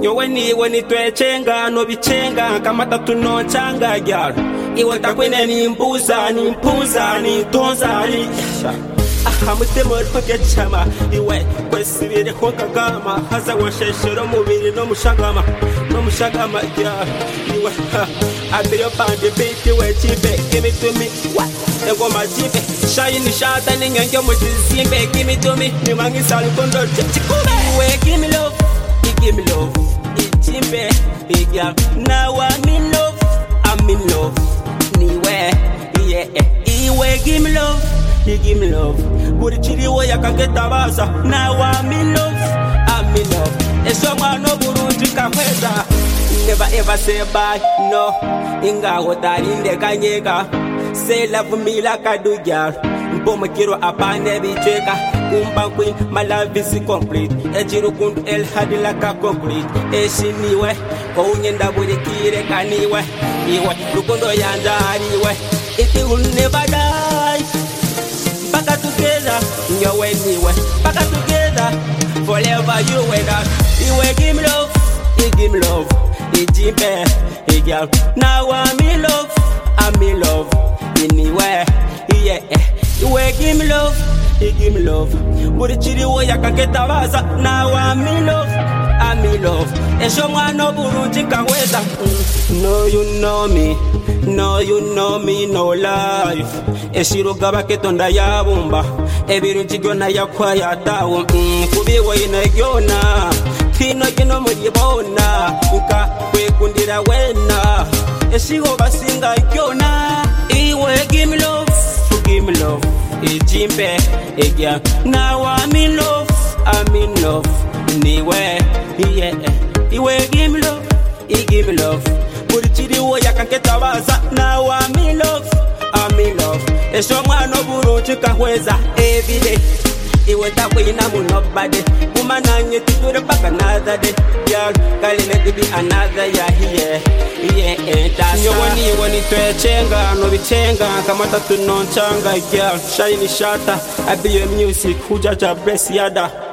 nyowe niwe nitwechenga no bichenga kama tatu no changa girl iwe takwene nimpuza nitonza ni mutima rw'uge chama iwe kwesibire ko kagama haza washeshero mubiri no mushagama girl iwe abiro bande beat iwe chibe give it to me what ego majibe shine shata ninyange mutimbe give it to me nimangisa lukondo chikube iwe give me love ichimbe girl now I'm in love niwe yeah iwe give me love buri chiriwe yakagetabaza now I'm in love eso mwana burundu kakweza never ever say bye no ingaho darinde kanyega say love me like I do girl mboma kiro apane bicheka kumba queen my love is complete ejiro kundu el hadi like a complete eshiniwe kounyenda buri kire kaniwe iwe rukundo yandaniwe it will never die back together nyowe niwe back together forever you and I iwe give me love ijimbe girl now I'm in love anywhere yeah iwe give me love buri chiriwe yakagetabaza now I'm in love esho mwana burundu kaweza no you know me no life eshiro gabaketonda yabumba ebirungi byona yakwaya tawo kubiwe inagyona kino kino muyibona uka kwekundira wena eshiho basinga gyona iwe give me love ijimbe girl now I'm in love niwe yeah iwe give me love buri chiriwe yakagetabaza now I'm in love esho mwana burundu kahweza everyday iwe takwina munobade kumananye tuture back another day girl kalile to be another yeah nyowe niwe nitwechenga no bichenga kama tatu no changa girl shine shata abiye music hujaja bless yada